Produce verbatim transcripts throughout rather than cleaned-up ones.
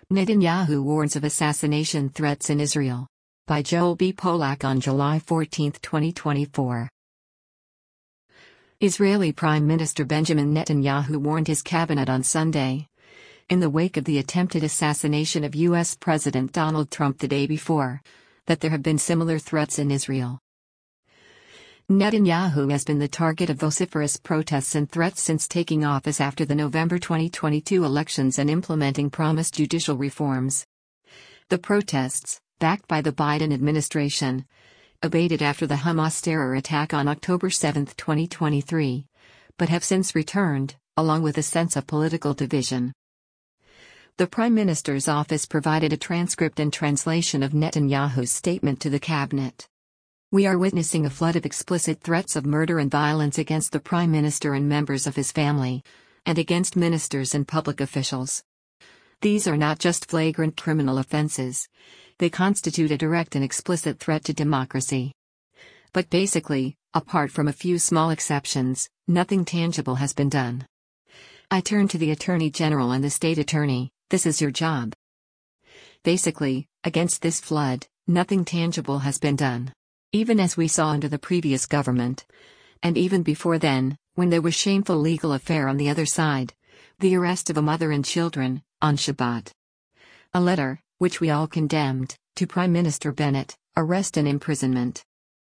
Netanyahu warns of assassination threats in Israel. By Joel B. Polak on July fourteenth, twenty twenty-four. Israeli Prime Minister Benjamin Netanyahu warned his cabinet on Sunday, in the wake of the attempted assassination of U S President Donald Trump the day before, that there have been similar threats in Israel. Netanyahu has been the target of vociferous protests and threats since taking office after the November twenty twenty-two elections and implementing promised judicial reforms. The protests, backed by the Biden administration, abated after the Hamas terror attack on October seventh, twenty twenty-three, but have since returned, along with a sense of political division. The Prime Minister's office provided a transcript and translation of Netanyahu's statement to the cabinet. "We are witnessing a flood of explicit threats of murder and violence against the Prime Minister and members of his family, and against ministers and public officials. These are not just flagrant criminal offenses, they constitute a direct and explicit threat to democracy. But basically, apart from a few small exceptions, nothing tangible has been done. I turn to the Attorney General and the State Attorney, this is your job. Basically, against this flood, nothing tangible has been done. Even as we saw under the previous government, and even before then, when there was shameful legal affair on the other side, the arrest of a mother and children, on Shabbat. A letter, which we all condemned, to Prime Minister Bennett, arrest and imprisonment.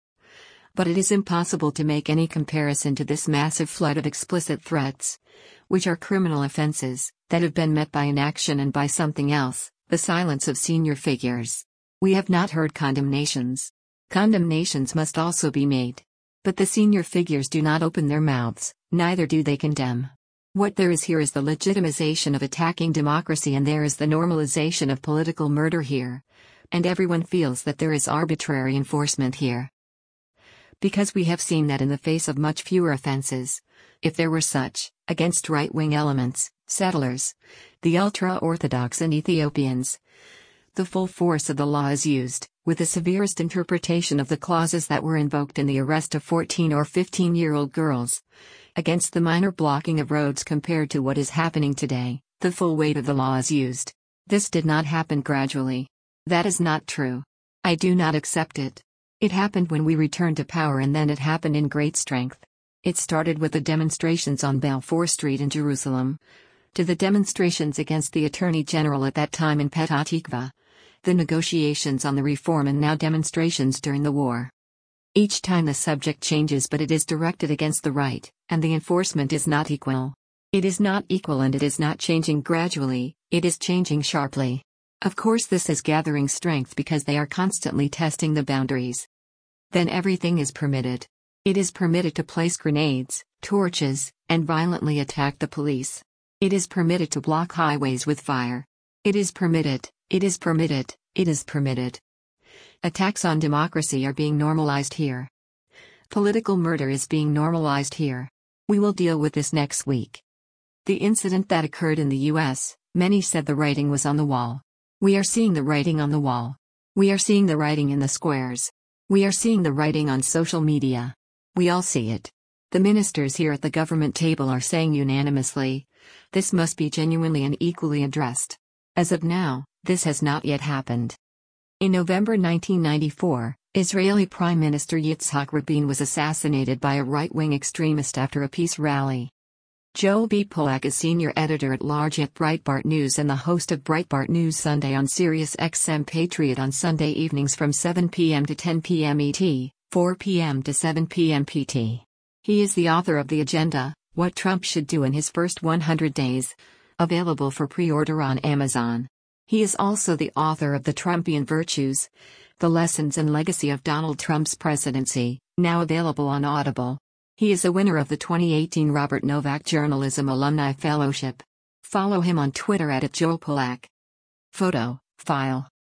But it is impossible to make any comparison to this massive flood of explicit threats, which are criminal offenses, that have been met by inaction and by something else, the silence of senior figures. We have not heard condemnations. Condemnations must also be made. But the senior figures do not open their mouths, neither do they condemn. What there is here is the legitimization of attacking democracy, and there is the normalization of political murder here. And everyone feels that there is arbitrary enforcement here. Because we have seen that in the face of much fewer offenses, if there were such, against right-wing elements, settlers, the ultra-Orthodox and Ethiopians, the full force of the law is used, with the severest interpretation of the clauses that were invoked in the arrest of fourteen or fifteen-year-old girls, against the minor blocking of roads compared to what is happening today, the full weight of the law is used. This did not happen gradually. That is not true. I do not accept it. It happened when we returned to power, and then it happened in great strength. It started with the demonstrations on Balfour Street in Jerusalem, to the demonstrations against the Attorney General at that time in Petah Tikva, the negotiations on the reform, and now demonstrations during the war. Each time the subject changes, but it is directed against the right, and the enforcement is not equal. It is not equal, and it is not changing gradually, it is changing sharply. Of course this is gathering strength because they are constantly testing the boundaries. Then everything is permitted. It is permitted to place grenades, torches, and violently attack the police. It is permitted to block highways with fire. It is permitted, it is permitted, it is permitted. Attacks on democracy are being normalized here. Political murder is being normalized here. We will deal with this next week. The incident that occurred in the U S, many said the writing was on the wall. We are seeing the writing on the wall. We are seeing the writing in the squares. We are seeing the writing on social media. We all see it. The ministers here at the government table are saying unanimously, this must be genuinely and equally addressed. As of now, this has not yet happened. In November nineteen ninety-four, Israeli Prime Minister Yitzhak Rabin was assassinated by a right-wing extremist after a peace rally. Joel B. Polak is senior editor-at-large at Breitbart News and the host of Breitbart News Sunday on Sirius X M Patriot on Sunday evenings from seven p m to ten p m E T, four p m to seven p m P T. He is the author of The Agenda, What Trump Should Do in His First one hundred days, available for pre-order on Amazon. He is also the author of The Trumpian Virtues, The Lessons and Legacy of Donald Trump's Presidency, now available on Audible. He is a winner of the twenty eighteen Robert Novak Journalism Alumni Fellowship. Follow him on Twitter at Joel Polak. Photo, file.